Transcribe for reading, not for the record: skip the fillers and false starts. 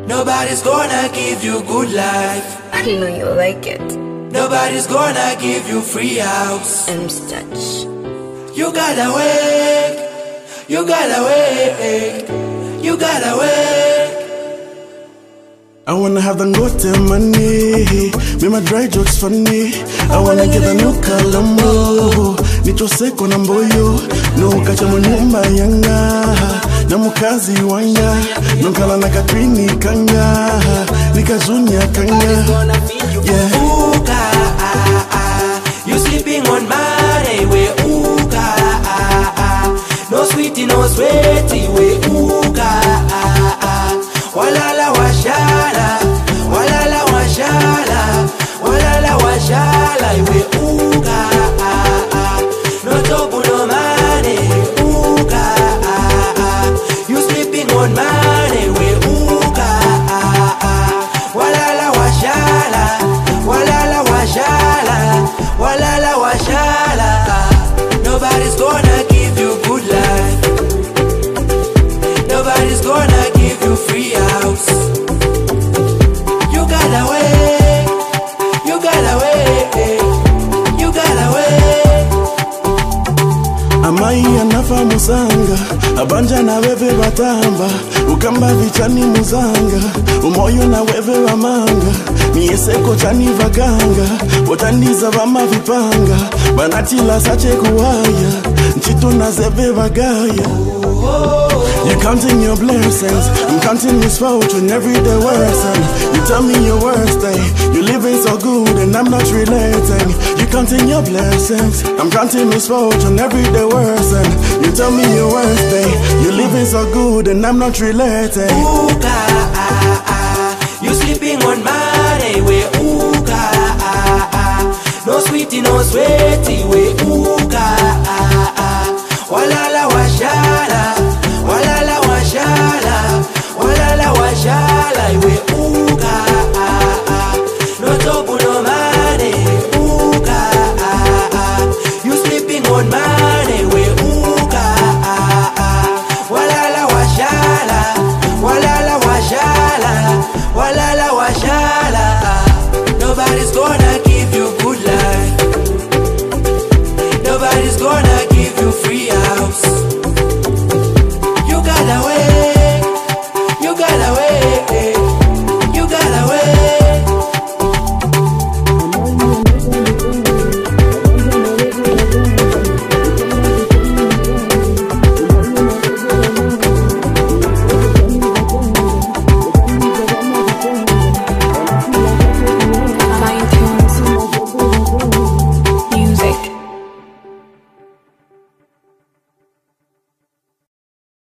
Nobody's gonna give you good life. I know you like it. Nobody's gonna give you free house. I'm such. You gotta wait. You gotta wait. You gotta wait. I wanna have the Ngote money. Me my dry jokes funny. I wanna get a new Colombo. Nito seko na mboyo. No kacha munyumba yanga. Na mukazi wanya. Nunkala na katrini kanya. Nika zunya kanya. Yeah. Uka, you sleeping on money. We uka, no sweetie, no sweaty. We uka, walala washala, walala washala, walala washala. We uka, no trouble, no money. Uka, you sleeping on money. We uka, walala washala, walala washala, walala washala. Nobody's gonna give you good life. Nobody's gonna give you free house. You gotta wait. You gotta wait. You gotta wait. Amai anafa musanga. Abanja na wewe batamba. Ukamba vichani muzanga. Umoyo na wewe wamanga. Mieseko chani vaganga. Botandiza vama vipanga. Banatila sache kuwaya. Nchito na zebe vagaya. You counting your blessings, I'm counting misfortune every day worsen. You tell me your worst day, you living so good and I'm not relating. You counting your blessings, I'm counting misfortune every day worsen. You tell me your worst day, you living so good and I'm not relating. Uka, you sleeping on money. We uka, no sweetie, no sweaty. We uka, walala washala, walala washala, walala washala. We uka, no trouble, no money. Uka, you sleeping on money. We uka, walala washala, walala washala, walala washala. Nobody's gonna give you good life. Nobody's gonna give you free house. You gotta wait. You gotta wait.